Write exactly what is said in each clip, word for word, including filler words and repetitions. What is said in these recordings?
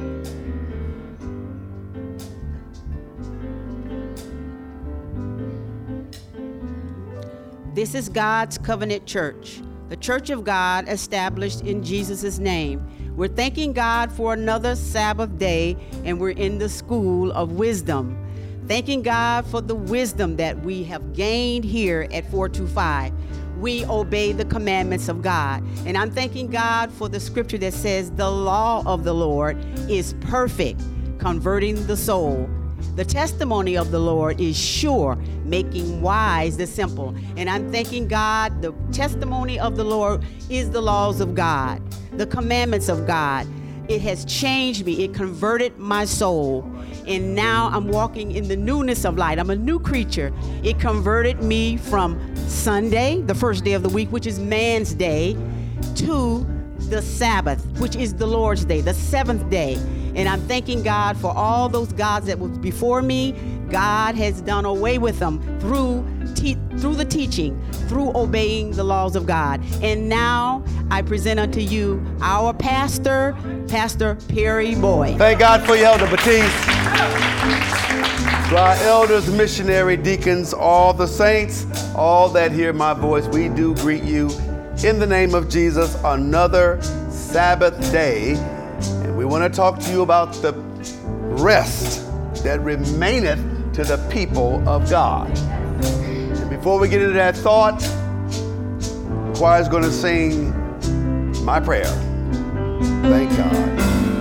This is God's Covenant Church, the Church of God established in Jesus' name. We're thanking God for another Sabbath day, and we're in the school of wisdom. Thanking God for the wisdom that we have gained here at four two five. We obey the commandments of God. And I'm thanking God for the scripture that says the law of the Lord is perfect, converting the soul. The testimony of the Lord is sure, making wise the simple. And I'm thanking God, the testimony of the Lord is the laws of God, the commandments of God. It has changed me. It converted my soul. And now I'm walking in the newness of light. I'm a new creature. It converted me from Sunday, the first day of the week, which is man's day, to the Sabbath, which is the Lord's day, the seventh day. And I'm thanking God for all those gods that was before me. God has done away with them through te- through the teaching, through obeying the laws of God. And now I present unto you our pastor, Pastor Perry Boyd. Thank God for you, Elder Batiste. To our elders, missionary, deacons, all the saints, all that hear my voice, we do greet you in the name of Jesus, another Sabbath day. And we want to talk to you about the rest that remaineth to the people of God. And before we get into that thought, the choir is going to sing my prayer. Thank God.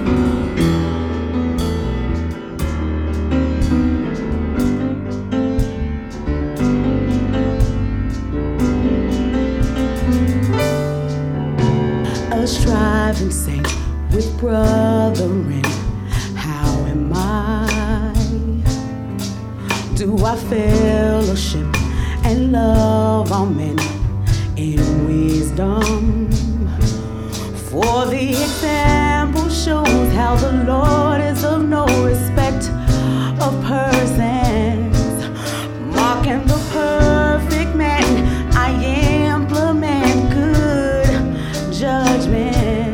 A striving saint with brethren, how am I? Do I fellowship and love all men in wisdom? For the example shows how the Lord is of no respect of persons, marking the perfect man. I implement good judgment.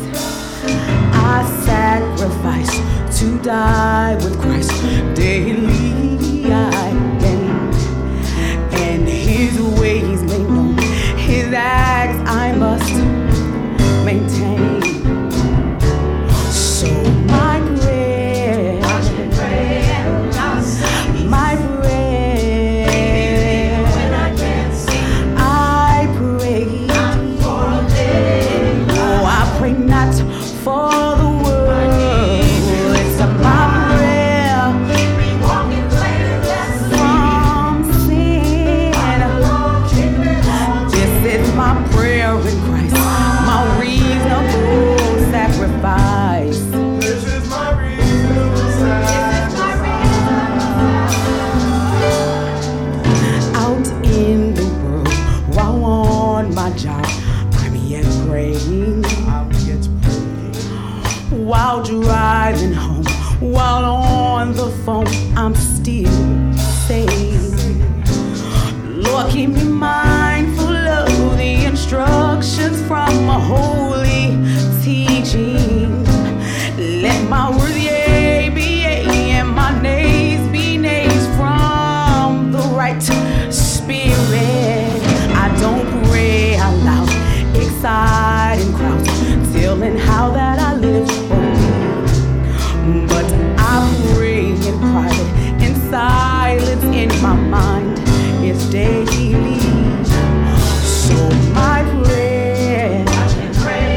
I sacrifice to die with Christ daily. I bend, and His ways made known, His acts I must maintain. So my prayer, my prayer, I pray. Oh, I pray not for the world. It's my prayer from sin. This is my prayer in Christ, my reasonable sacrifice. This is my reasonable sacrifice. Out in the world, while on my job, I'm yet praying. I'm yet praying. While driving home, while on the phone, I'm still saying, Lord, keep me mindful of the instructions from a holy teaching. Let my words yea be yea, and my nays be nays from the right spirit. I don't pray out loud, exciting crowds, telling how that I live holy. But I pray in private, in silence, in my mind, it's daily. So my prayer,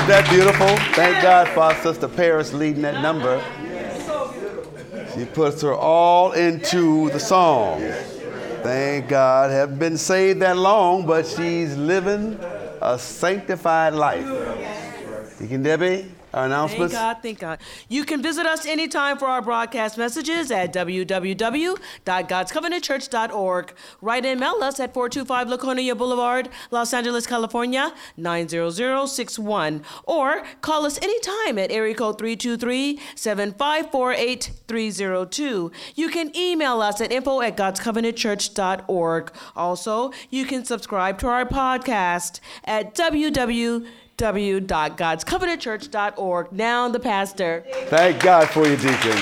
Wasn't that beautiful? Thank God for our sister Paris leading that number. She puts her all into the song. Thank God. Haven't been saved that long, but she's living a sanctified life. Deacon Debbie, our announcements. Thank God, thank God. You can visit us anytime for our broadcast messages at w w w dot gods covenant church dot org. Write and mail us at four two five Laconia Boulevard, Los Angeles, California, nine zero zero six one. Or call us anytime at area code three two three, seven five four eight, three zero two. You can email us at info at gods covenant church dot org. Also, you can subscribe to our podcast at w w w dot gods covenant church dot org. Now the pastor. Thank God for you, deacon.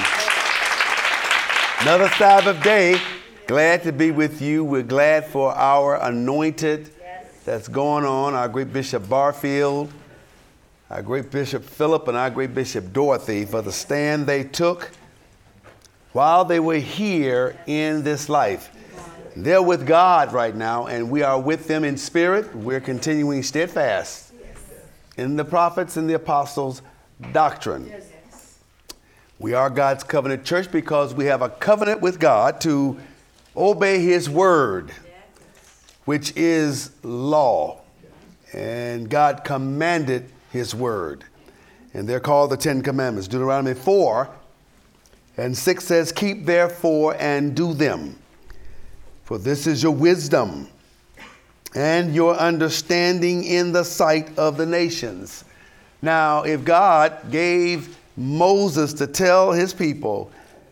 Another Sabbath day. Glad to be with you. We're glad for our anointed that's going on, our great Bishop Barfield, our great Bishop Philip, and our great Bishop Dorothy for the stand they took while they were here in this life. They're with God right now, and we are with them in spirit. We're continuing steadfast in the prophets and the apostles' doctrine. We are God's covenant church because we have a covenant with God to obey his word, which is law. And God commanded his word. And they're called the Ten Commandments. Deuteronomy four and six says, keep therefore and do them, for this is your wisdom and your understanding in the sight of the nations. Now, if God gave Moses to tell his people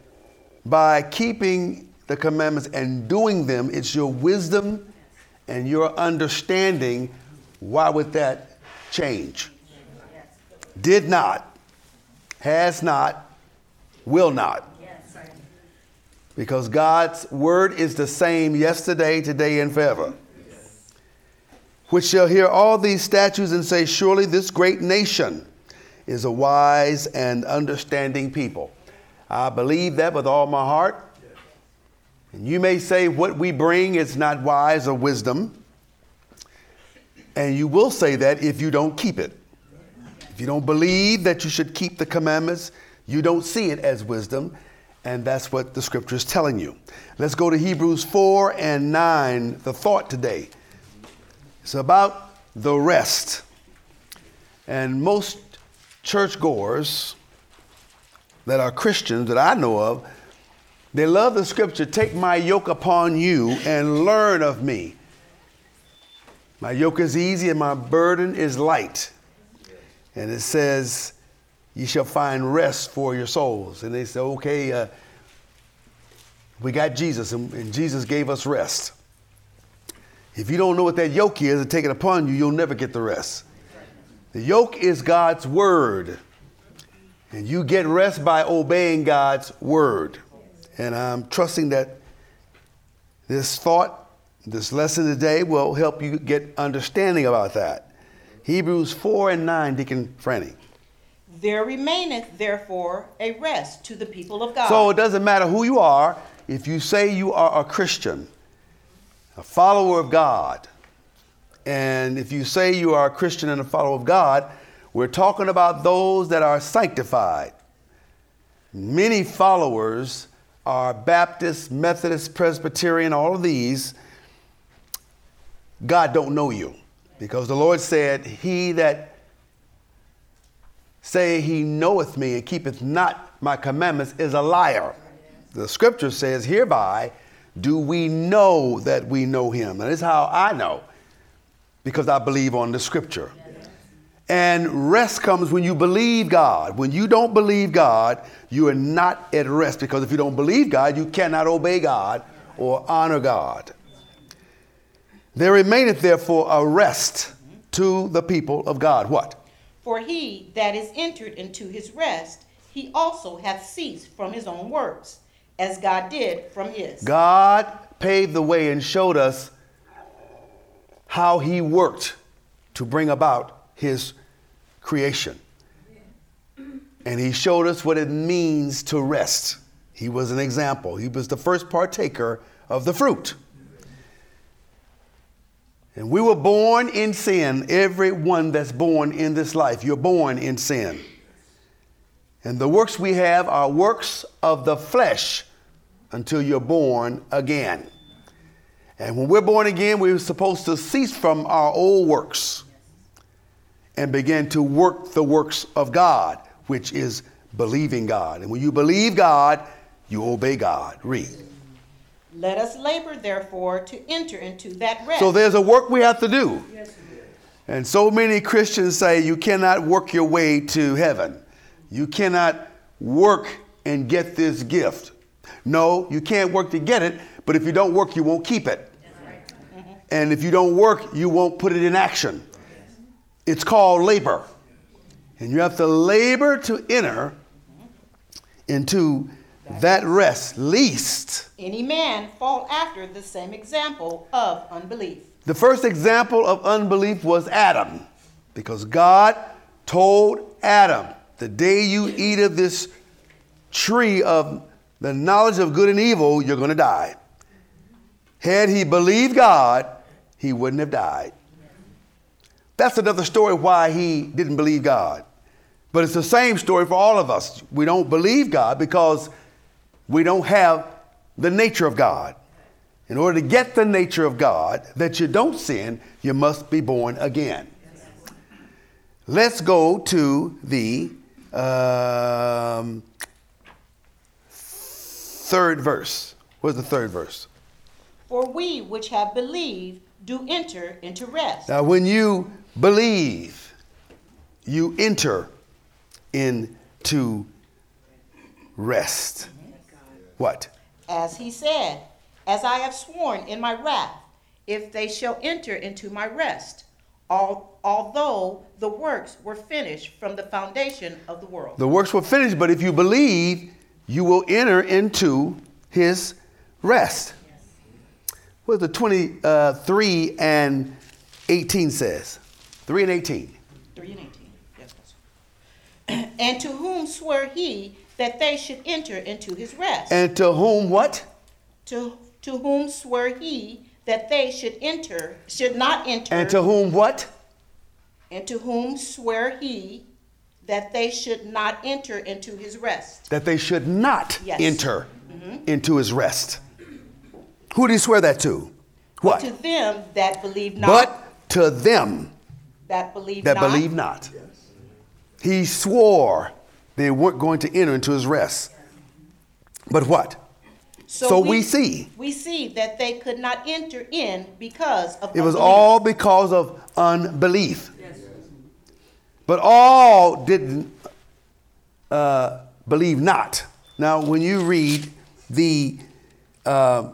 by keeping the commandments and doing them, it's your wisdom and your understanding, why would that change? Did not, has not, will not. Because God's word is the same yesterday, today, and forever. Which shall hear all these statutes and say, surely this great nation is a wise and understanding people. I believe that with all my heart. And you may say what we bring is not wise or wisdom. And you will say that if you don't keep it. If you don't believe that you should keep the commandments, you don't see it as wisdom. And that's what the scripture is telling you. Let's go to Hebrews four and nine, the thought today. It's about the rest. And most churchgoers that are Christians that I know of, they love the scripture, take my yoke upon you and learn of me. My yoke is easy and my burden is light. And it says, you shall find rest for your souls. And they say, okay, uh, we got Jesus and, and Jesus gave us rest. If you don't know what that yoke is and take it upon you, you'll never get the rest. The yoke is God's word. And you get rest by obeying God's word. And I'm trusting that this thought, this lesson today will help you get understanding about that. Hebrews four and nine, Deacon Franny. There remaineth therefore a rest to the people of God. So it doesn't matter who you are. If you say you are a Christian, a follower of God, and if you say you are a Christian and a follower of God, we're talking about those that are sanctified. Many followers are Baptist, Methodist, Presbyterian, all of these. God don't know you, because the Lord said, he that say he knoweth me and keepeth not my commandments is a liar. The scripture says, hereby do we know that we know him. And this is how I know, because I believe on the scripture. And rest comes when you believe God. When you don't believe God, you are not at rest, because if you don't believe God, you cannot obey God or honor God. There remaineth therefore a rest to the people of God. What? For he that is entered into his rest, he also hath ceased from his own works, as God did from his. God paved the way and showed us how he worked to bring about his creation. And he showed us what it means to rest. He was an example. He was the first partaker of the fruit. And we were born in sin. Everyone that's born in this life, you're born in sin. And the works we have are works of the flesh until you're born again. And when we're born again, we're supposed to cease from our old works and begin to work the works of God, which is believing God. And when you believe God, you obey God. Read. Let us labor, therefore, to enter into that rest. So there's a work we have to do. And so many Christians say you cannot work your way to heaven. You cannot work and get this gift. No, you can't work to get it, but if you don't work, you won't keep it. And if you don't work, you won't put it in action. It's called labor. And you have to labor to enter into that rest, lest any man fall after the same example of unbelief. The first example of unbelief was Adam, because God told Adam, the day you eat of this tree of the knowledge of good and evil, you're going to die. Had he believed God, he wouldn't have died. That's another story why he didn't believe God. But it's the same story for all of us. We don't believe God because we don't have the nature of God. In order to get the nature of God, that you don't sin, you must be born again. Let's go to the um, third verse. What's the third verse? For we which have believed do enter into rest. Now, when you believe, you enter into rest. What? As he said, as I have sworn in my wrath, if they shall enter into my rest, al- although the works were finished from the foundation of the world. The works were finished, but if you believe, you will enter into his rest. What the twenty-three and eighteen says? three and eighteen. three and eighteen. Yes, yes. And to whom swore he that they should enter into his rest? And to whom what? To to whom swore he that they should enter, should not enter. And to whom what? And to whom swore he that they should not enter into his rest? That they should not Yes. enter Mm-hmm. into his rest. Who did he swear that to? What? To them that believe not. But to them that believe that not. believe not. He swore they weren't going to enter into his rest. But what? So we see. We see that they could not enter in because of It was unbelief. all because of unbelief. But all didn't uh, believe not. Now, when you read the uh,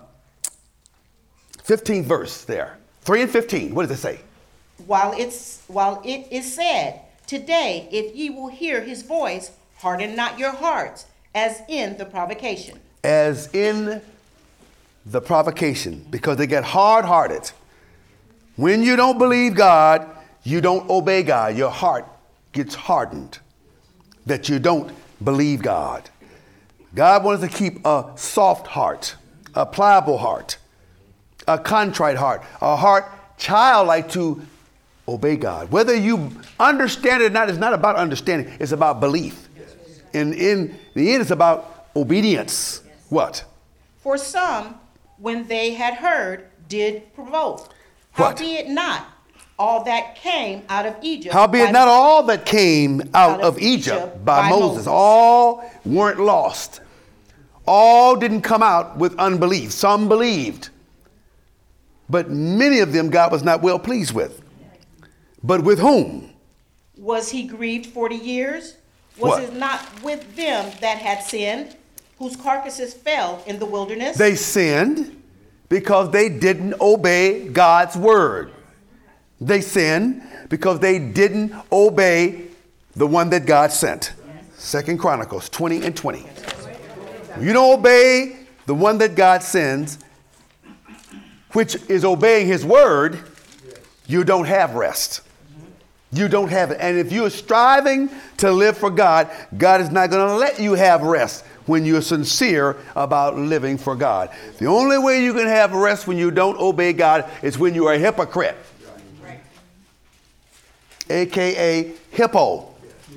fifteenth verse there, three and fifteen, what does it say? While it's while it is said, today, if ye will hear his voice, harden not your hearts, as in the provocation. As in the provocation, because they get hard-hearted. When you don't believe God, you don't obey God. Your heart gets hardened that you don't believe God. God wants to keep a soft heart, a pliable heart, a contrite heart, a heart childlike to obey God. Whether you understand it or not, it's not about understanding. It's about belief. And in the end, it's about obedience. What? For some, when they had heard, did provoke. What? Howbeit not all that came out of Egypt. Howbeit by- not all that came out, out of, of Egypt, Egypt by, by Moses. Moses. All weren't lost. All didn't come out with unbelief. Some believed. But many of them God was not well pleased with. But with whom? Was he grieved forty years? Was What? it not with them that had sinned, whose carcasses fell in the wilderness? They sinned because they didn't obey God's word. They sinned because they didn't obey the one that God sent. Second Chronicles twenty and twenty. You don't obey the one that God sends, which is obeying his word, you don't have rest. You don't have it. And if you're striving to live for God, God is not going to let you have rest when you're sincere about living for God. The only way you can have rest when you don't obey God is when you are a hypocrite. a k a. Hippo.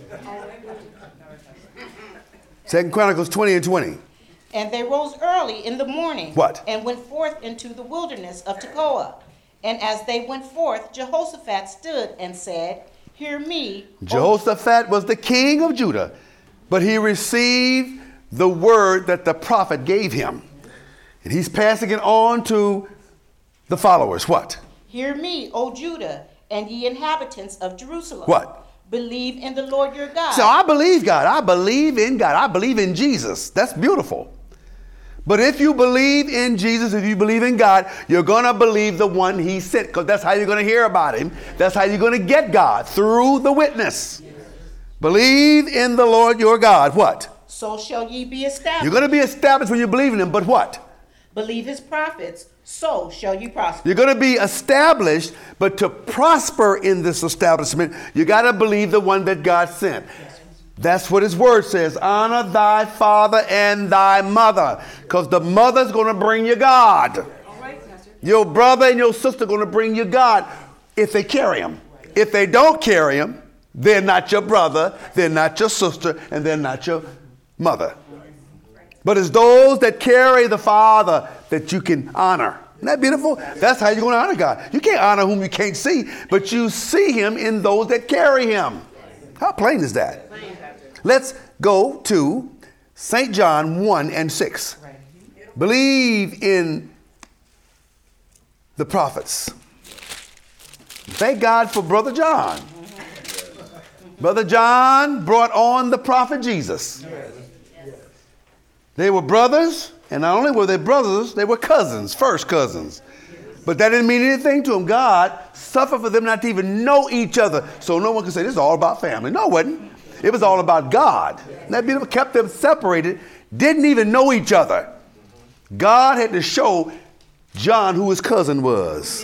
Second Chronicles twenty and twenty. And they rose early in the morning. What? And went forth into the wilderness of Tekoa. And as they went forth, Jehoshaphat stood and said, Hear me. Jehoshaphat was the king of Judah, but he received the word that the prophet gave him. And he's passing it on to the followers. What? Hear me, O Judah, and ye inhabitants of Jerusalem. What? Believe in the Lord your God. So I believe God. I believe in God. I believe in Jesus. That's beautiful. But if you believe in Jesus, if you believe in God, you're going to believe the one he sent, because that's how you're going to hear about him. That's how you're going to get God, through the witness. Yes. Believe in the Lord your God. What? So shall ye be established. You're going to be established when you believe in him, but what? Believe his prophets, so shall you prosper. You're going to be established, but to prosper in this establishment, you got to believe the one that God sent. That's what his word says. Honor thy father and thy mother, because the mother's going to bring you God. Your brother and your sister are going to bring you God if they carry him. If they don't carry him, they're not your brother, they're not your sister, and they're not your mother. But it's those that carry the Father that you can honor. Isn't that beautiful? That's how you're going to honor God. You can't honor whom you can't see, but you see him in those that carry him. How plain is that? Let's go to Saint John one and six. Believe in the prophets. Thank God for Brother John. Brother John brought on the prophet Jesus. They were brothers, and not only were they brothers, they were cousins, first cousins. But that didn't mean anything to them. God suffered for them not to even know each other. So no one can say this is all about family. No, it wasn't. It was all about God. That beautiful kept them separated, didn't even know each other. God had to show John who his cousin was.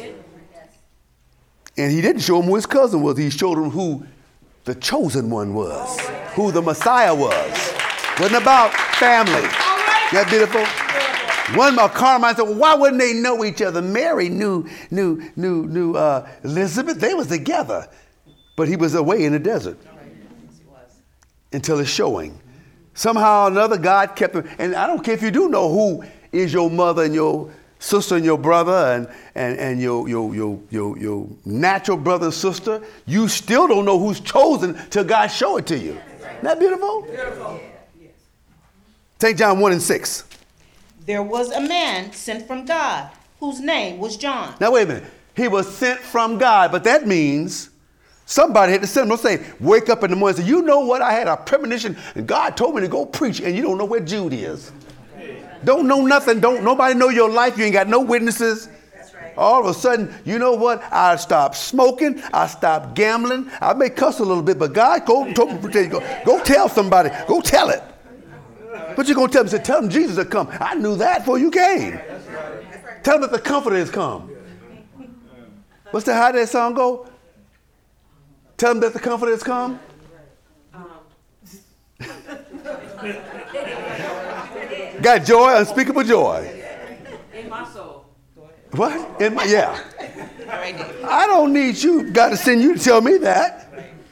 And he didn't show him who his cousin was. He showed him who the chosen one was, who the Messiah was. Wasn't about family. That beautiful? One more Carmine said, well, why wouldn't they know each other? Mary knew, knew, knew, knew uh, Elizabeth. They was together, but he was away in the desert until it's showing. Somehow or another, God kept him. And I don't care if you do know who is your mother and your sister and your brother and, and, and your, your, your, your, your natural brother and sister. You still don't know who's chosen till God show it to you. Isn't that beautiful? Beautiful. Saint John one and six. There was a man sent from God whose name was John. Now, wait a minute. He was sent from God, but that means somebody had to send him. Don't say, wake up in the morning and say, you know what? I had a premonition and God told me to go preach, and you don't know where Jude is. Don't know nothing. Don't nobody know your life. You ain't got no witnesses. That's right. All of a sudden, you know what? I stopped smoking. I stopped gambling. I may cuss a little bit, but God go, told me to go, go tell somebody. Go tell it. But you're going to tell them, say, tell them Jesus has come. I knew that before you came. That's right. Tell them that the Comforter has come. What's the, how did that song go? Tell them that the Comforter has come. Got joy, unspeakable joy. In my soul. What? In my, yeah. I don't need you. Got to send you to tell me that.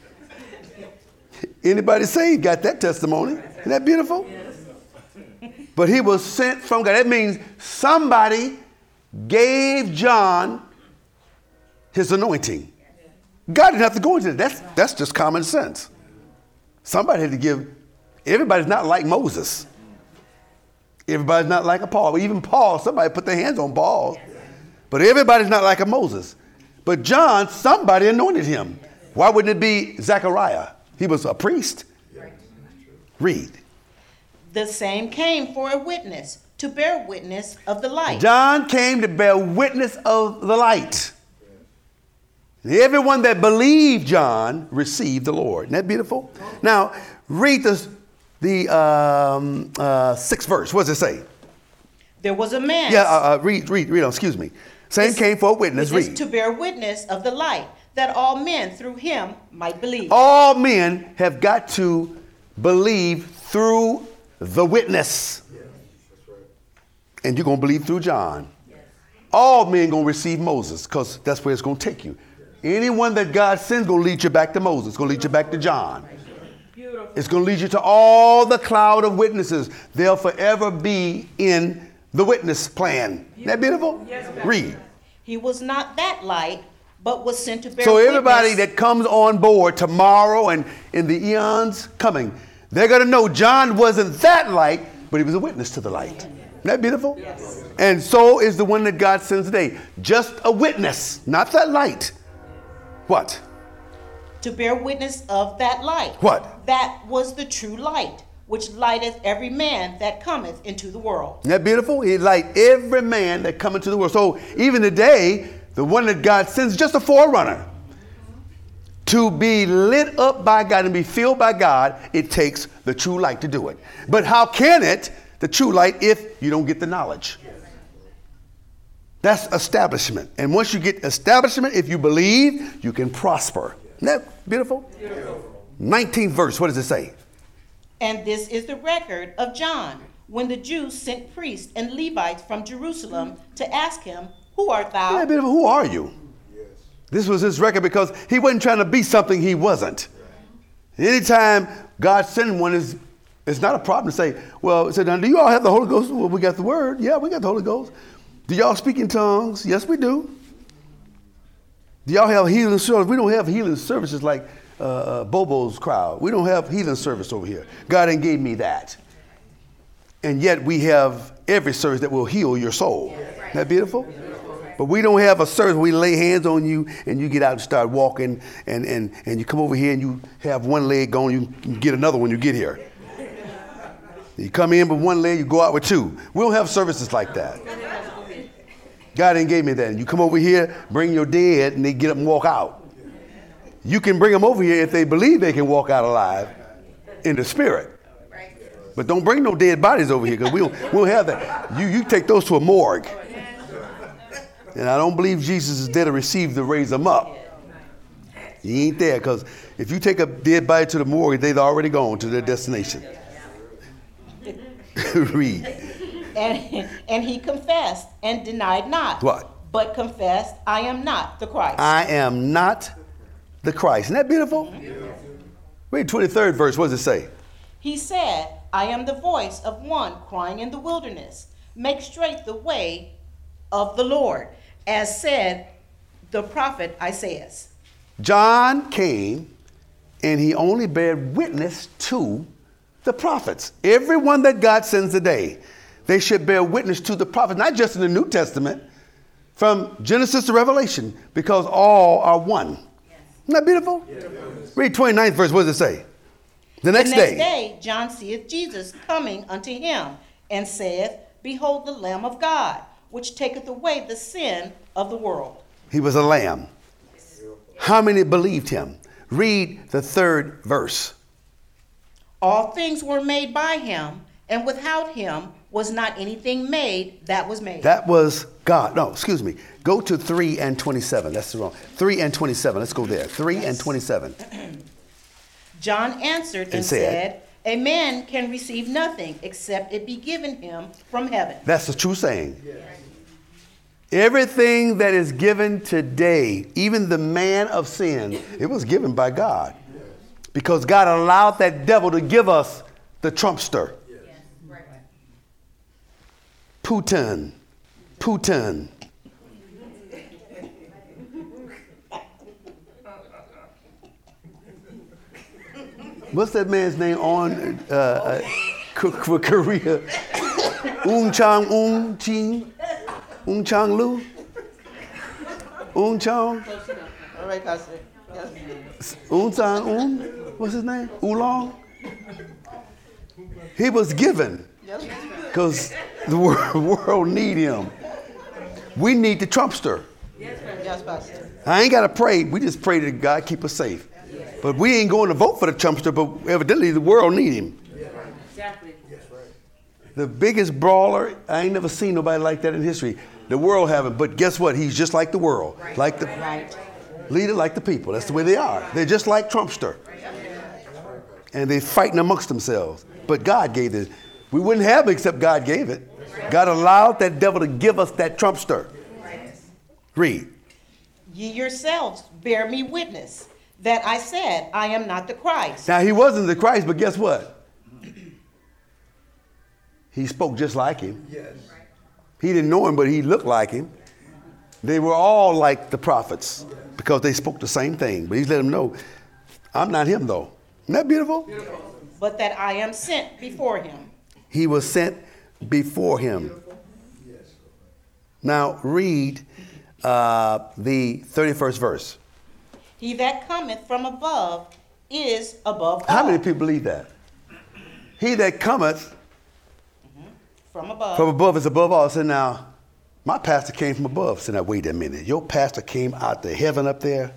Anybody saved got that testimony. Isn't that beautiful? But he was sent from God. That means somebody gave John his anointing. God didn't have to go into it. That's, that's just common sense. Somebody had to give. Everybody's not like Moses. Everybody's not like a Paul. Even Paul, somebody put their hands on Paul. But everybody's not like a Moses. But John, somebody anointed him. Why wouldn't it be Zechariah? He was a priest. Read. The same came for a witness, to bear witness of the light. John came to bear witness of the light. Everyone that believed John received the Lord. Isn't that beautiful? Now, read this, the um, uh, sixth verse. What does it say? There was a man. Yeah, uh, uh, read, read, read on, excuse me. Same this, came for a witness. witness read. To bear witness of the light, that all men through him might believe. All men have got to believe through the witness. Yes, that's right. And you're going to believe through John. Yes. All men going to receive Moses, because that's where it's going to take you. Yes. Anyone that God sends is going to lead you back to Moses. It's going to lead you back to John. It's going to lead you to all the cloud of witnesses. They'll forever be in the witness plan. Isn't that beautiful? Yes, read. He was not that light, but was sent to bear So everybody witness. that comes on board tomorrow and in the eons coming, they're going to know John wasn't that light, but he was a witness to the light. Isn't that beautiful? Yes. And so is the one that God sends today. Just a witness, not that light. What? To bear witness of that light. What? That was the true light, which lighteth every man that cometh into the world. Isn't that beautiful? He light every man that cometh into the world. So even today, the one that God sends is just a forerunner. To be lit up by God and be filled by God, it takes the true light to do it. But how can it, the true light, if you don't get the knowledge? That's establishment. And once you get establishment, if you believe, you can prosper. Isn't that beautiful? Beautiful. nineteenth verse, what does it say? And this is the record of John, when the Jews sent priests and Levites from Jerusalem to ask him, who art thou? Yeah, beautiful. Who are you? Yes. This was his record because he wasn't trying to be something he wasn't. Anytime God sends one, is it's not a problem to say, well, so now, do you all have the Holy Ghost? Well, we got the word. Yeah, we got the Holy Ghost. Do y'all speak in tongues? Yes, we do. Do y'all have healing service? We don't have healing services like uh, uh, Bobo's crowd. We don't have healing service over here. God ain't gave me that. And yet we have every service that will heal your soul. Isn't that beautiful? But we don't have a service where we lay hands on you and you get out and start walking and, and, and you come over here and you have one leg gone, you can get another when you get here. You come in with one leg, you go out with two. We don't have services like that. God ain't gave me that. And you come over here, bring your dead, and they get up and walk out. You can bring them over here if they believe they can walk out alive in the spirit. But don't bring no dead bodies over here because we don't, we don't have that. You, you take those to a morgue. And I don't believe Jesus is there to receive to raise them up. He ain't there because if you take a dead body to the morgue, they've already gone to their destination. Read. And, and he confessed and denied not. What? But confessed, I am not the Christ. I am not the Christ. Isn't that beautiful? Mm-hmm. Read twenty-third verse. What does it say? He said, I am the voice of one crying in the wilderness. Make straight the way of the Lord, as said the prophet Isaiah. John came and he only bare witness to the prophets. Everyone that God sends today, they should bear witness to the prophets, not just in the New Testament, from Genesis to Revelation, because all are one. Yes. Isn't that beautiful? Yes. Read twenty-ninth verse. What does it say? The next, the next day. day, John seeth Jesus coming unto him, and saith, Behold the Lamb of God, which taketh away the sin of the world. He was a lamb. How many believed him? Read the third verse. All things were made by him, and without him was not anything made that was made. That was God. No, excuse me. Go to three and twenty-seven. That's wrong. three and twenty-seven. Let's go there. three yes. and twenty-seven. John answered and, and said, A man can receive nothing except it be given him from heaven. That's the true saying. Yes. Everything that is given today, even the man of sin, it was given by God. Yes. Because God allowed that devil to give us the trumpster. Yes. Right. Putin. Putin. What's that man's name on uh, uh, Korea? Un Chang Un Ching? Un Chang Lu? Un Chang? All right, Pastor. Yes. Un Chang Un? What's his name? Oolong? He was given because the world need him. We need the trumpster. Yes, Pastor. I ain't got to pray. We just pray that God keep us safe. But we ain't going to vote for the trumpster, but evidently the world need him. Exactly. The biggest brawler, I ain't never seen nobody like that in history. The world haven't, but guess what? He's just like the world. Right. Like the right. leader, like the people. That's the way they are. They're just like Trumpster. And they're fighting amongst themselves. But God gave it. We wouldn't have it except God gave it. God allowed that devil to give us that Trumpster. Read. Ye yourselves bear me witness that I said, I am not the Christ. Now, he wasn't the Christ, but guess what? He spoke just like him. Yes. He didn't know him, but he looked like him. They were all like the prophets because they spoke the same thing. But he's let them know, I'm not him, though. Isn't that beautiful? Beautiful. But that I am sent before him. He was sent before him. Yes. Now, read uh, the thirty-first verse. He that cometh from above is above all. How many people believe that? He that cometh mm-hmm. from above. From above is above all. So now, my pastor came from above. So now, wait a minute. Your pastor came out to heaven up there?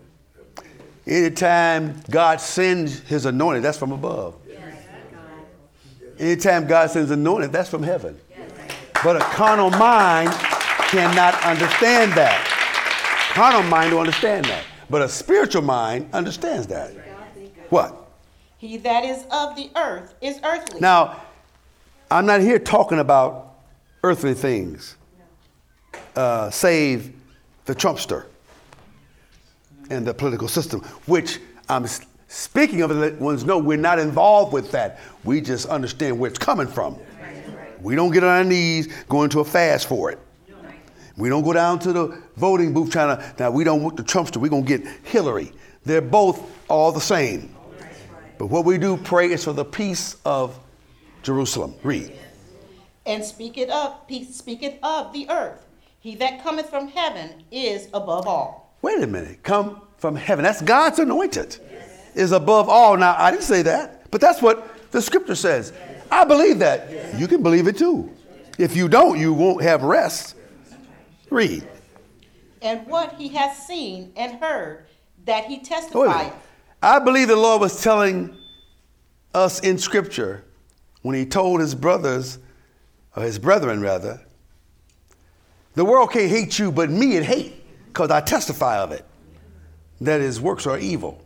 Anytime God sends his anointing, that's from above. Anytime God sends anointing, that's from heaven. But a carnal mind cannot understand that. Carnal mind don't understand that. But a spiritual mind understands that. What? He that is of the earth is earthly. Now, I'm not here talking about earthly things, uh, save the Trumpster and the political system, which I'm speaking of. Let ones know we're not involved with that. We just understand where it's coming from. We don't get on our knees going to a fast for it. We don't go down to the voting booth trying to, now we don't want the Trumpster, we're going to get Hillary. They're both all the same. But what we do pray is for the peace of Jerusalem. Read. And speak it up, speak it of the earth. He that cometh from heaven is above all. Wait a minute. Come from heaven. That's God's anointed. Yes. Is above all. Now, I didn't say that, but that's what the scripture says. Yes. I believe that. Yes. You can believe it too. If you don't, you won't have rest. Read. And what he hath seen and heard, that he testified. I believe the Lord was telling us in scripture when he told his brothers, or his brethren rather, the world can't hate you, but me it hate, because I testify of it, that his works are evil.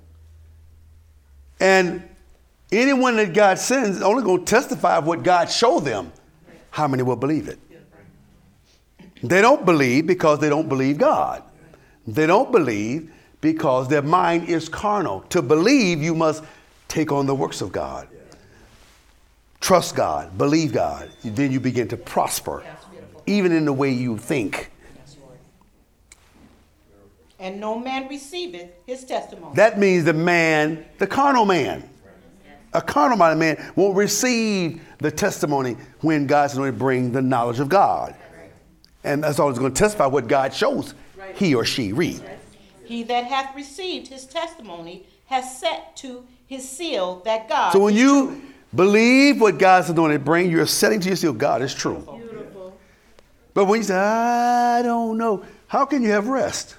And anyone that God sends is only going to testify of what God showed them. How many will believe it? They don't believe because they don't believe God. They don't believe because their mind is carnal. To believe, you must take on the works of God. Trust God, believe God. Then you begin to prosper, even in the way you think. And no man receiveth his testimony. That means the man, the carnal man, a carnal minded man won't receive the testimony when God's going to bring the knowledge of God. And that's always going to testify what God shows he or she. Read. He that hath received his testimony has set to his seal that God So when is you true. Believe what God's going to bring, you're setting to your seal, God is true. Beautiful. But when you say, I don't know, how can you have rest?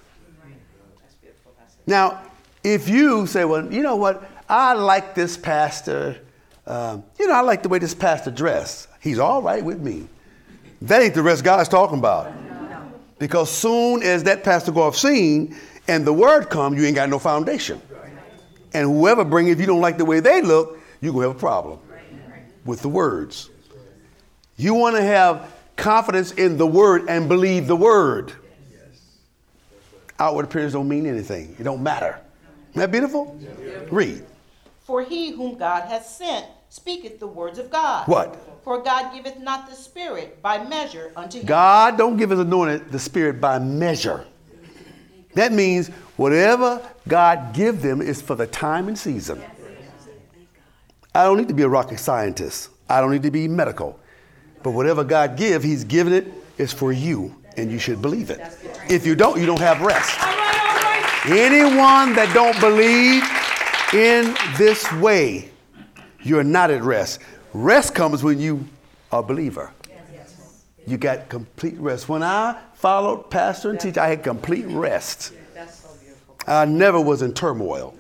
Now, if you say, well, you know what, I like this pastor, um, you know, I like the way this pastor dressed. He's all right with me. That ain't the rest God's talking about. Because soon as that pastor go off scene and the word comes, you ain't got no foundation. And whoever bring it, if you don't like the way they look, you're going to have a problem with the words. You want to have confidence in the word and believe the word. Outward appearance don't mean anything. It don't matter. Isn't that beautiful? Read. For he whom God hath sent speaketh the words of God. What? For God giveth not the Spirit by measure unto him. God don't give his anointed the Spirit by measure. That means whatever God give them is for the time and season. I don't need to be a rocket scientist. I don't need to be medical. But whatever God give, he's given it is for you, and you should believe it. If you don't, you don't have rest. All right, all right. Anyone that don't believe in this way, you're not at rest. Rest comes when you are a believer. You got complete rest. When I followed pastor and teacher, I had complete rest. I never was in turmoil.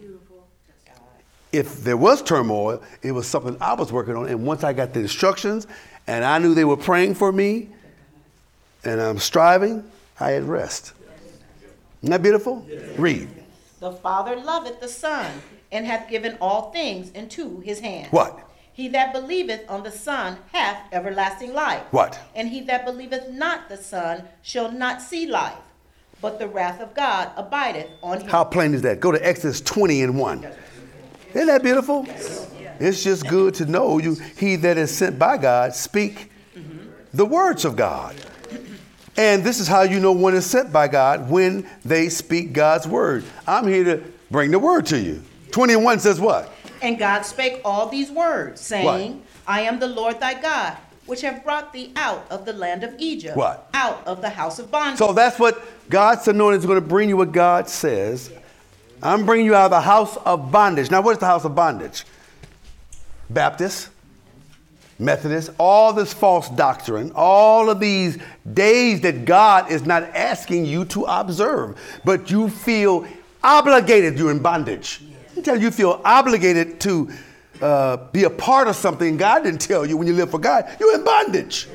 If there was turmoil, it was something I was working on. And once I got the instructions and I knew they were praying for me and I'm striving, I had rest. Isn't that beautiful? Read. The Father loveth the Son and hath given all things into his hand. What? He that believeth on the Son hath everlasting life. What? And he that believeth not the Son shall not see life, but the wrath of God abideth on him. How plain is that? Go to Exodus twenty and one. Isn't that beautiful? It's just good to know you. He that is sent by God speak the words of God. And this is how you know one is sent by God, when they speak God's word. I'm here to bring the word to you. twenty-one says what? And God spake all these words, saying, What? I am the Lord thy God, which have brought thee out of the land of Egypt, What? out of the house of bondage. So that's what God's anointing is going to bring you, what God says. I'm bringing you out of the house of bondage. Now, what is the house of bondage? Baptist, Methodist, all this false doctrine, all of these days that God is not asking you to observe, but you feel obligated, you're in bondage. Until you feel obligated to uh, be a part of something God didn't tell you when you live for God, you're in bondage.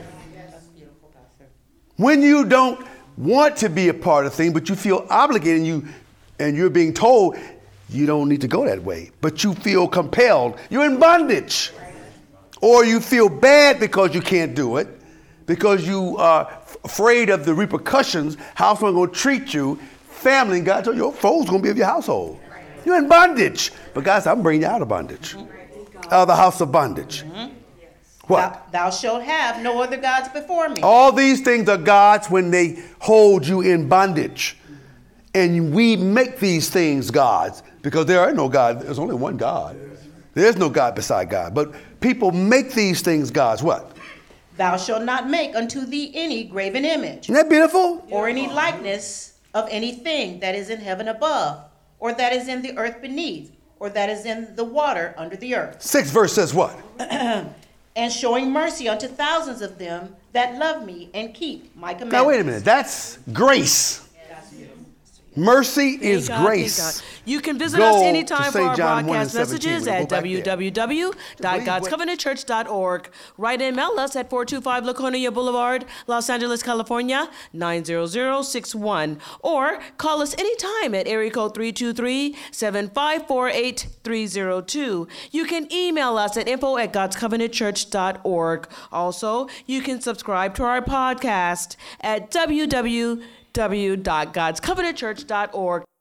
When you don't want to be a part of things, but you feel obligated and, you, and you're being told you don't need to go that way, but you feel compelled, you're in bondage. Or you feel bad because you can't do it, because you are f- afraid of the repercussions, how someone's going to treat you, family, and God told you, your foes going to be of your household. You're in bondage. But God said, I'm bringing you out of bondage, out of the house of bondage. Mm-hmm. What? Thou, thou shalt have no other gods before me. All these things are God's when they hold you in bondage. And we make these things gods because there are no God. There's only one God. There's no God beside God. But people make these things gods. What? Thou shalt not make unto thee any graven image, Isn't that beautiful? or any likeness of anything that is in heaven above, or that is in the earth beneath, or that is in the water under the earth. Sixth verse says what? And showing mercy unto thousands of them that love me and keep my commandments. Now wait a minute. That's grace. Mercy is Thank God, grace. thank God. You can visit Go us to anytime for Saint our John one and broadcast messages seventeen. at We'll go back there. w w w dot gods covenant church dot org. Write and mail us at four two five Laconia Boulevard, Los Angeles, California, nine zero zero six one. Or call us anytime at area code three two three, seven five four eight, three zero two. You can email us at info at gods covenant church dot org. Also, you can subscribe to our podcast at w w w dot gods covenant church dot org.